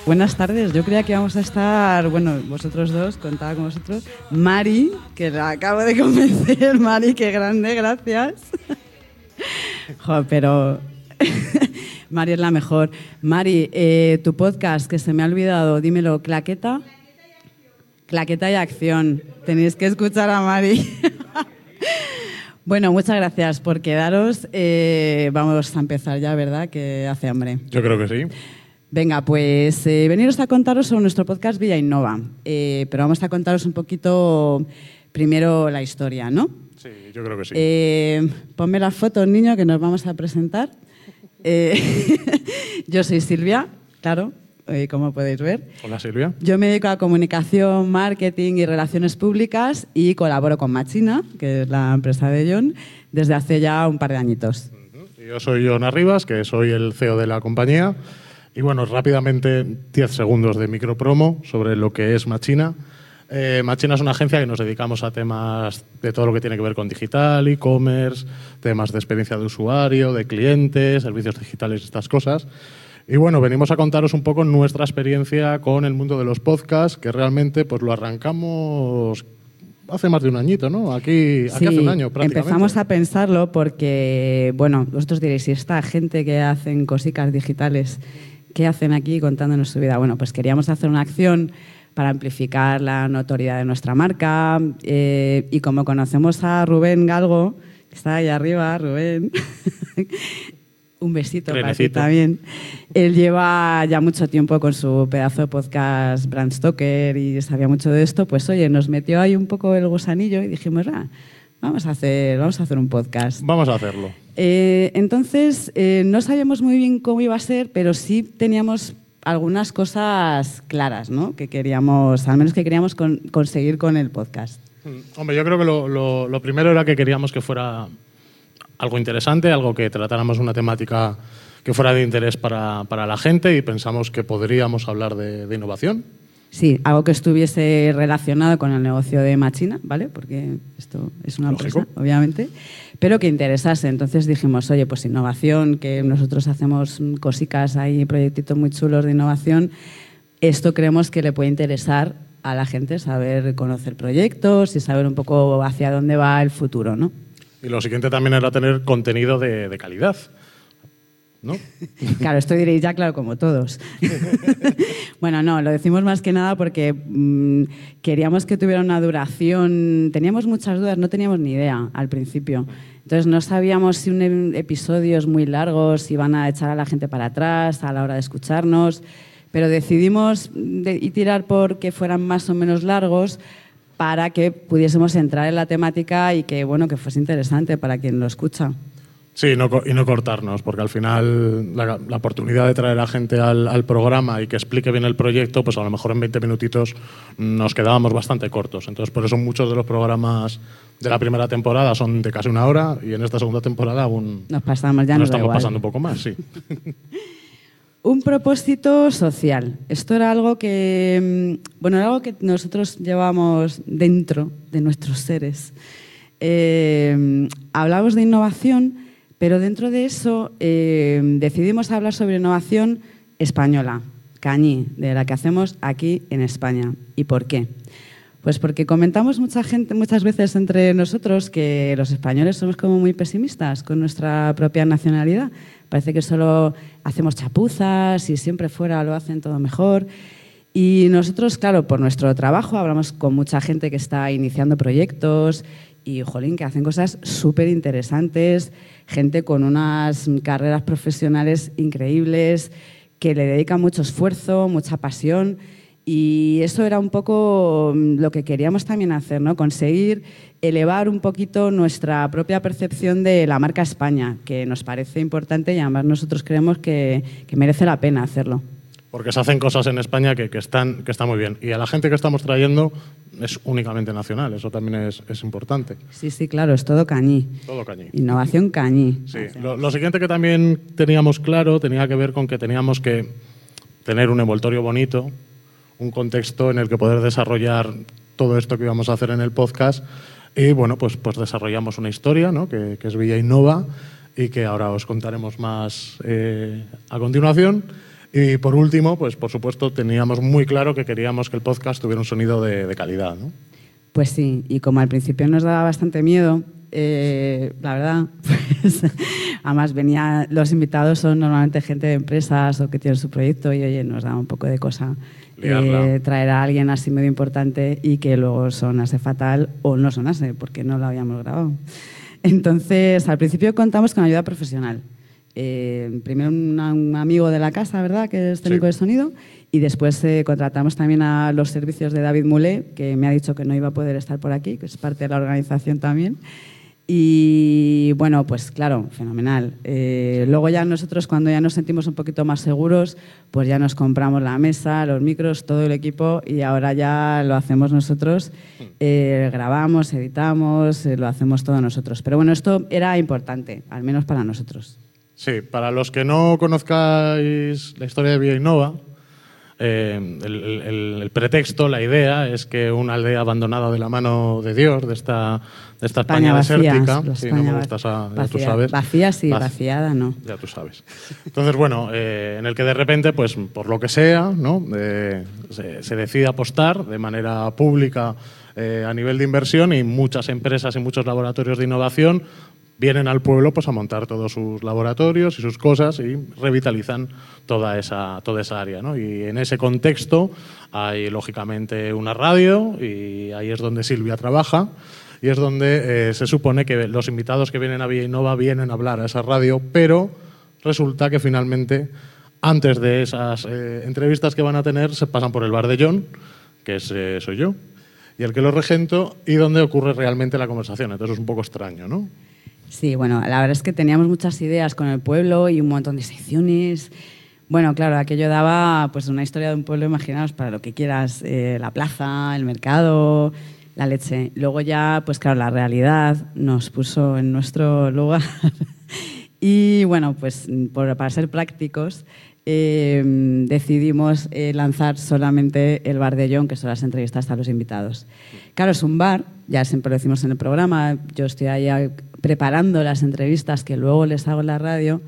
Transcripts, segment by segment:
Buenas tardes. Yo creía que íbamos a estar, bueno, vosotros dos, contaba con vosotros. Mari, que la acabo de convencer. Mari, qué grande, gracias. Joder, pero Mari es la mejor. Mari, tu podcast, que se me ha olvidado, dímelo, Claqueta. Claqueta y Acción. Tenéis que escuchar a Mari. Bueno, muchas gracias por quedaros. Vamos a empezar ya, ¿verdad? Que hace hambre. Yo creo que sí. Venga, pues veniros a contaros sobre nuestro podcast Villa Innova. Pero vamos a contaros un poquito primero la historia, ¿no? Sí, yo creo que sí. Ponme las fotos, niño, que nos vamos a presentar. Yo soy Silvia, claro, como podéis ver. Hola, Silvia. Yo me dedico a comunicación, marketing y relaciones públicas y colaboro con Machina, que es la empresa de John, desde hace ya un par de añitos. Yo soy Jon Arribas, que soy el CEO de la compañía. Y bueno, rápidamente 10 segundos de micropromo sobre lo que es Machina. Machina es una agencia que nos dedicamos a temas de todo lo que tiene que ver con digital, e-commerce, temas de experiencia de usuario, de clientes, servicios digitales, estas cosas. Y bueno, venimos a contaros un poco nuestra experiencia con el mundo de los podcasts, que realmente pues lo arrancamos hace más de un añito, ¿no? Aquí hace un año prácticamente. Empezamos a pensarlo porque, bueno, vosotros diréis, si esta gente que hacen cositas digitales, ¿qué hacen aquí contándonos su vida? Bueno, pues queríamos hacer una acción para amplificar la notoriedad de nuestra marca y como conocemos a Rubén Galgo, que está ahí arriba, Rubén, un besito para ti también. Él lleva ya mucho tiempo con su pedazo de podcast Brandstoker y sabía mucho de esto, pues oye, nos metió ahí un poco el gusanillo y dijimos, vamos a hacer un podcast. Vamos a hacerlo. Entonces, no sabíamos muy bien cómo iba a ser, pero sí teníamos algunas cosas claras, ¿no? Que queríamos, al menos que queríamos conseguir con el podcast. Hombre, yo creo que lo primero era que queríamos que fuera algo interesante, algo que tratáramos una temática que fuera de interés para la gente y pensamos que podríamos hablar de innovación. Sí, algo que estuviese relacionado con el negocio de Machina, ¿vale? Porque esto es una empresa, obviamente, pero que interesase. Entonces dijimos, oye, pues innovación, que nosotros hacemos cositas ahí, proyectitos muy chulos de innovación, esto creemos que le puede interesar a la gente, saber conocer proyectos y saber un poco hacia dónde va el futuro, ¿no? Y lo siguiente también era tener contenido de calidad, ¿no? Claro, esto diréis ya, claro, como todos. Bueno, no, lo decimos más que nada porque queríamos que tuviera una duración. Teníamos muchas dudas, no teníamos ni idea al principio. Entonces no sabíamos si episodios muy largos iban a echar a la gente para atrás a la hora de escucharnos, pero decidimos tirar por que fueran más o menos largos para que pudiésemos entrar en la temática y que, bueno, que fuese interesante para quien lo escucha. Sí, y no cortarnos, porque al final la oportunidad de traer a gente al programa y que explique bien el proyecto, pues a lo mejor en 20 minutitos nos quedábamos bastante cortos. Entonces, por eso muchos de los programas de la primera temporada son de casi una hora y en esta segunda temporada aún nos pasamos, ya nos nos da estamos igual. pasando un poco más, sí. Un propósito social. Esto era algo que, bueno, era algo que nosotros llevamos dentro de nuestros seres. Hablamos de innovación, pero dentro de eso decidimos hablar sobre innovación española, cañí, de la que hacemos aquí en España. ¿Y por qué? Pues porque comentamos muchas veces entre nosotros que los españoles somos como muy pesimistas con nuestra propia nacionalidad. Parece que solo hacemos chapuzas y siempre fuera lo hacen todo mejor. Y nosotros, claro, por nuestro trabajo hablamos con mucha gente que está iniciando proyectos y, jolín, que hacen cosas súper interesantes, gente con unas carreras profesionales increíbles, que le dedican mucho esfuerzo, mucha pasión. Y eso era un poco lo que queríamos también hacer, ¿no? Conseguir elevar un poquito nuestra propia percepción de la marca España, que nos parece importante y además nosotros creemos que merece la pena hacerlo. Porque se hacen cosas en España que están muy bien. Y a la gente que estamos trayendo es únicamente nacional, eso también es importante. Sí, sí, claro, es todo cañí. Todo cañí. Innovación cañí. Sí. Lo siguiente que también teníamos claro tenía que ver con que teníamos que tener un envoltorio bonito, un contexto en el que poder desarrollar todo esto que íbamos a hacer en el podcast. Y bueno, pues desarrollamos una historia, ¿no? que es Villa Innova y que ahora os contaremos más a continuación. Y por último, pues por supuesto, teníamos muy claro que queríamos que el podcast tuviera un sonido de calidad, ¿no? Pues sí, y como al principio nos daba bastante miedo, la verdad, pues, además los invitados son normalmente gente de empresas o que tienen su proyecto y oye, nos da un poco de cosa traer a alguien así medio importante y que luego sonase fatal o no sonase porque no lo habíamos grabado. Entonces, al principio contamos con ayuda profesional. Primero un amigo de la casa, ¿verdad?, que es técnico de sonido, y después contratamos también a los servicios de David Mulé, que me ha dicho que no iba a poder estar por aquí, que es parte de la organización también. Y bueno, pues claro, fenomenal. Luego ya nosotros, cuando ya nos sentimos un poquito más seguros, pues ya nos compramos la mesa, los micros, todo el equipo, y ahora ya lo hacemos nosotros. Grabamos, editamos, lo hacemos todo nosotros. Pero bueno, esto era importante, al menos para nosotros. Sí, para los que no conozcáis la historia de Villa Innova, el pretexto, la idea es que una aldea abandonada de la mano de Dios, de esta España desértica, sí, no me gusta ya tú sabes. Vacía sí, vaciada no. Ya tú sabes. Entonces, bueno, en el que de repente, pues por lo que sea, ¿no? Se decide apostar de manera pública a nivel de inversión, y muchas empresas y muchos laboratorios de innovación vienen al pueblo pues a montar todos sus laboratorios y sus cosas y revitalizan toda esa área, ¿no? Y en ese contexto hay lógicamente una radio, y ahí es donde Silvia trabaja, y es donde se supone que los invitados que vienen a Villa Innova vienen a hablar a esa radio, pero resulta que finalmente antes de esas entrevistas que van a tener se pasan por el bar de John, que soy yo, y el que lo regento, y donde ocurre realmente la conversación. Entonces es un poco extraño, ¿no? Sí, bueno, la verdad es que teníamos muchas ideas con el pueblo y un montón de secciones. Bueno, claro, aquello daba pues una historia de un pueblo, imaginaos, para lo que quieras, la plaza, el mercado, la leche. Luego ya, pues claro, la realidad nos puso en nuestro lugar. Y bueno, pues para ser prácticos, decidimos lanzar solamente el bar de John, que son las entrevistas a los invitados. Claro, es un bar, ya siempre lo decimos en el programa, yo estoy ahí preparando las entrevistas que luego les hago en la radio,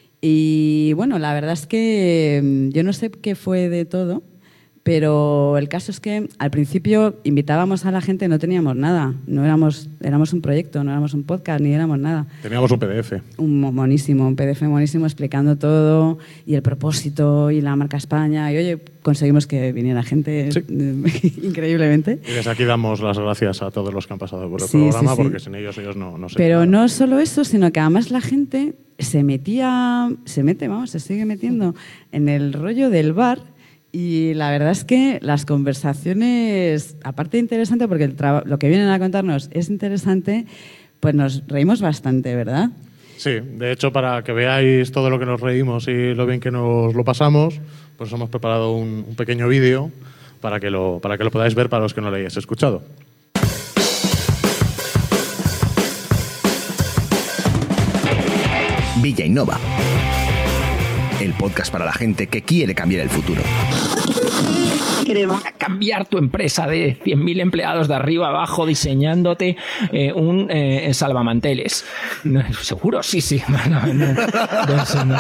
y bueno, la verdad es que yo no sé qué fue de todo, pero el caso es que al principio invitábamos a la gente, no teníamos nada, éramos un proyecto, no éramos un podcast, ni éramos nada. Teníamos un PDF. Un PDF monísimo explicando todo, y el propósito, y la marca España, y oye, conseguimos que viniera gente increíblemente. Y desde aquí damos las gracias a todos los que han pasado por el programa, porque sin ellos no sé. Pero no solo eso, sino que además la gente se sigue metiendo en el rollo del bar. Y la verdad es que las conversaciones, aparte de interesante, porque lo que vienen a contarnos es interesante, pues nos reímos bastante, ¿verdad? Sí, de hecho, para que veáis todo lo que nos reímos y lo bien que nos lo pasamos, pues hemos preparado un pequeño vídeo para que lo podáis ver para los que no lo hayáis escuchado. Villa Innova, el podcast para la gente que quiere cambiar el futuro. Queremos cambiar tu empresa de 100.000 empleados de arriba abajo diseñándote un salvamanteles. ¿Seguro? Sí. No.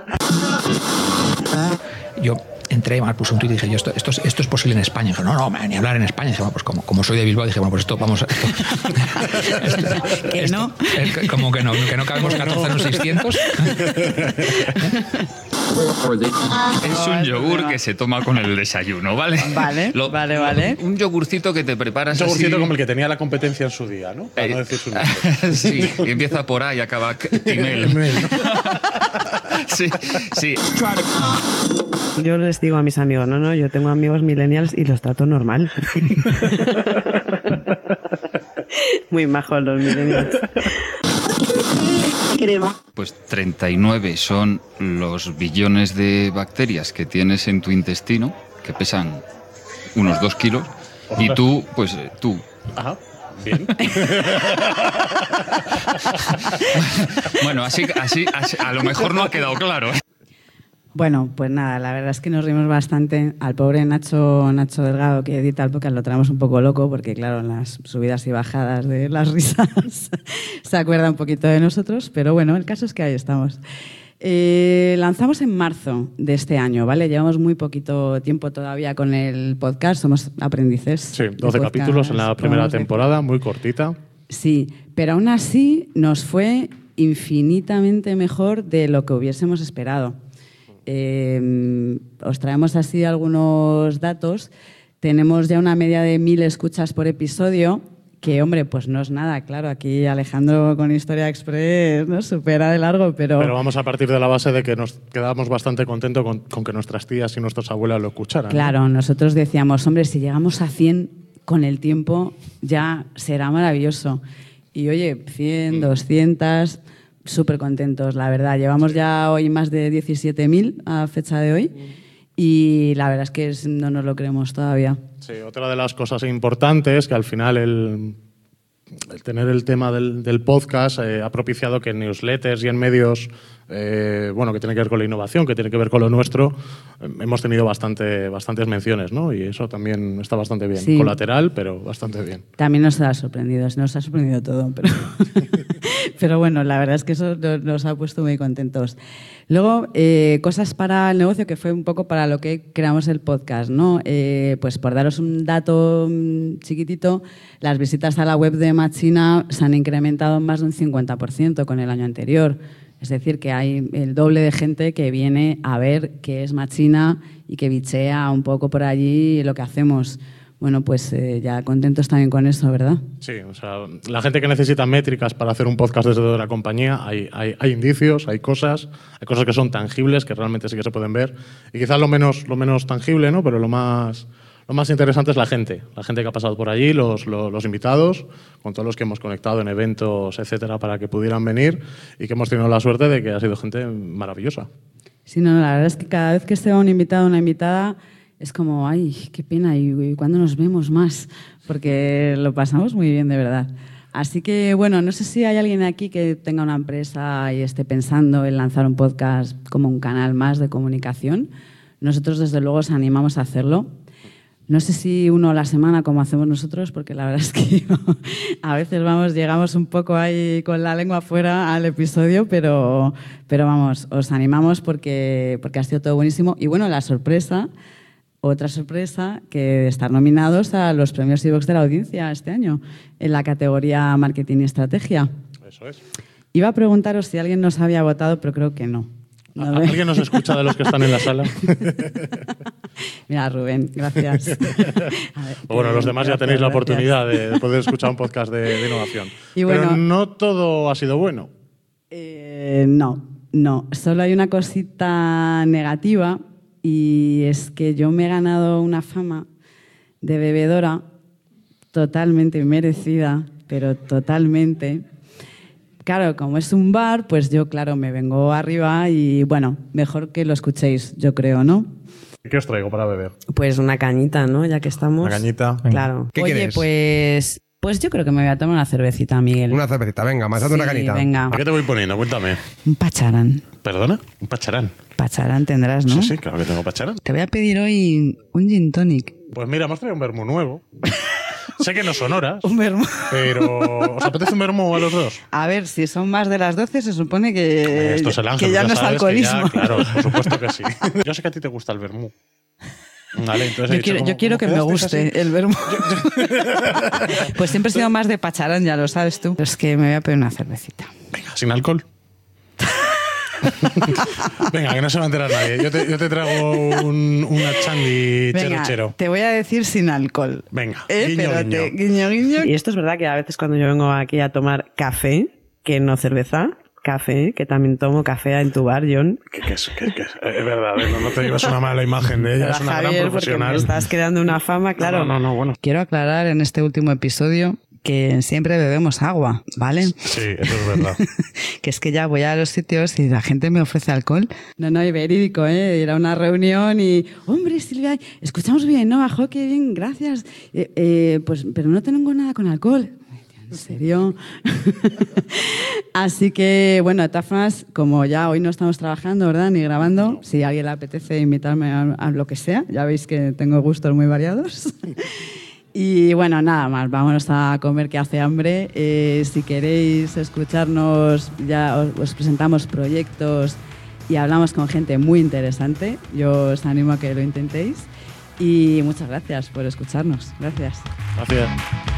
Yo entré, puse un tuit y dije, esto es posible en España. Y dije, no, ni hablar en España. Y dije, bueno, pues como soy de Bilbao, dije, bueno, pues que no. Como que no cabemos 14 en los 600. Es un yogur que se toma con el desayuno, ¿vale? Vale. Un yogurcito que te preparas. Un yogurcito así, como el que tenía la competencia en su día, ¿no? Para no decir su nombre. Sí, y empieza por A y acaba Timel. Sí. Yo les digo a mis amigos, no, yo tengo amigos millennials y los trato normal. Muy majos los millennials. Pues 39 son los billones de bacterias que tienes en tu intestino, que pesan unos 2 kilos, y tú. Ajá. Bien. Bueno, así a lo mejor no ha quedado claro. Bueno, pues nada, la verdad es que nos rimos bastante. Al pobre Nacho Delgado, que edita el podcast, lo traemos un poco loco, porque claro, en las subidas y bajadas de las risas se acuerda un poquito de nosotros, pero bueno, el caso es que ahí estamos. Lanzamos en marzo de este año, ¿vale? Llevamos muy poquito tiempo todavía con el podcast, somos aprendices. Sí, 12 capítulos en la primera temporada, muy cortita. Sí, pero aún así nos fue infinitamente mejor de lo que hubiésemos esperado. Os traemos así algunos datos. Tenemos ya una media de 1000 escuchas por episodio, que, hombre, pues no es nada, claro. Aquí Alejandro con Historia Express nos supera de largo, pero vamos a partir de la base de que nos quedamos bastante contentos con que nuestras tías y nuestras abuelas lo escucharan. Claro, ¿no? Nosotros decíamos, hombre, si llegamos a 100 con el tiempo ya será maravilloso. Y oye, 100, 200, súper contentos, la verdad. Llevamos ya hoy más de 17.000 a fecha de hoy y la verdad es que no nos lo creemos todavía. Sí, otra de las cosas importantes que al final el tener el tema del podcast ha propiciado que en newsletters y en medios que tienen que ver con la innovación, que tienen que ver con lo nuestro, hemos tenido bastantes menciones, ¿no? Y eso también está bastante bien. Sí. Colateral, pero bastante bien. También nos ha sorprendido todo, pero bueno, la verdad es que eso nos ha puesto muy contentos. Luego, cosas para el negocio, que fue un poco para lo que creamos el podcast, ¿no? Pues por daros un dato chiquitito, las visitas a la web de Machina se han incrementado en más de un 50% con el año anterior. Es decir, que hay el doble de gente que viene a ver qué es Machina y que bichea un poco por allí lo que hacemos. Bueno, pues ya contentos también con eso, ¿verdad? Sí, o sea, la gente que necesita métricas para hacer un podcast desde la compañía, hay indicios, hay cosas que son tangibles, que realmente sí que se pueden ver. Y quizás lo menos tangible, ¿no? Pero lo más interesante es la gente que ha pasado por allí, los invitados, con todos los que hemos conectado en eventos, etcétera, para que pudieran venir y que hemos tenido la suerte de que ha sido gente maravillosa. Sí, no, la verdad es que cada vez que se va un invitado o una invitada es como, ay, qué pena, y ¿cuándo nos vemos más? Porque lo pasamos muy bien, de verdad. Así que, bueno, no sé si hay alguien aquí que tenga una empresa y esté pensando en lanzar un podcast como un canal más de comunicación. Nosotros, desde luego, os animamos a hacerlo. No sé si uno a la semana, como hacemos nosotros, porque la verdad es que a veces llegamos un poco ahí con la lengua fuera al episodio, pero vamos, os animamos porque ha sido todo buenísimo. Y bueno, otra sorpresa, que estar nominados a los premios iVoox de la audiencia este año, en la categoría Marketing y Estrategia. Eso es. Iba a preguntaros si alguien nos había votado, pero creo que no. ¿Alguien nos escucha de los que están en la sala? Mira, Rubén, gracias. Bueno, los demás ya tenéis la oportunidad de poder escuchar un podcast de innovación. Y bueno, pero no todo ha sido bueno. No. Solo hay una cosita negativa y es que yo me he ganado una fama de bebedora totalmente merecida, pero totalmente. Claro, como es un bar, pues yo, claro, me vengo arriba y, bueno, mejor que lo escuchéis, yo creo, ¿no? ¿Qué os traigo para beber? Pues una cañita, ¿no? Ya que estamos. Una cañita. Claro. ¿Qué quieres? Pues yo creo que me voy a tomar una cervecita, Miguel. Una cervecita, venga, más una cañita. Venga. ¿A qué te voy poniendo? Cuéntame. Un pacharán. ¿Perdona? Un pacharán. Pacharán tendrás, ¿no? Sí, claro que tengo pacharán. Te voy a pedir hoy un gin tonic. Pues mira, hemos traído un vermú nuevo. Sé que no son horas, un vermú. Pero ¿os apetece un vermú a los dos? A ver, si son más de las 12 se supone que, esto es el ángel, que ya no es alcoholismo. Claro, por supuesto que sí. Yo sé que a ti te gusta el vermú. Vale, entonces yo quiero que me guste el vermú. Pues siempre he sido más de pacharán, ya lo sabes tú. Pero es que me voy a pedir una cervecita. Venga, sin alcohol. Venga, que no se va a enterar nadie. Yo te traigo una chandy chero. Te voy a decir sin alcohol. Venga, guiño. Y esto es verdad que a veces cuando yo vengo aquí a tomar café, que no cerveza, café, que también tomo café en tu bar, John. ¿Qué es? Es verdad, no te llevas una mala imagen de ella, es una Javier, gran profesional. Me estás creando una fama, claro. No, bueno. Quiero aclarar en este último episodio que siempre bebemos agua, ¿vale? Sí, eso es verdad. Que es que ya voy a los sitios y la gente me ofrece alcohol. No, y verídico, ¿eh? Ir a una reunión y... Hombre, Silvia, escuchamos bien, ¿no? Ajo, qué bien, gracias. Pues, pero no tengo nada con alcohol. ¿En serio? Así que, bueno, de todas formas, como ya hoy no estamos trabajando, ¿verdad? Ni grabando, si a alguien le apetece invitarme a lo que sea, ya veis que tengo gustos muy variados. Y bueno, nada más, vámonos a comer que hace hambre. Si queréis escucharnos, ya os presentamos proyectos y hablamos con gente muy interesante. Yo os animo a que lo intentéis y muchas gracias por escucharnos. Gracias. Gracias.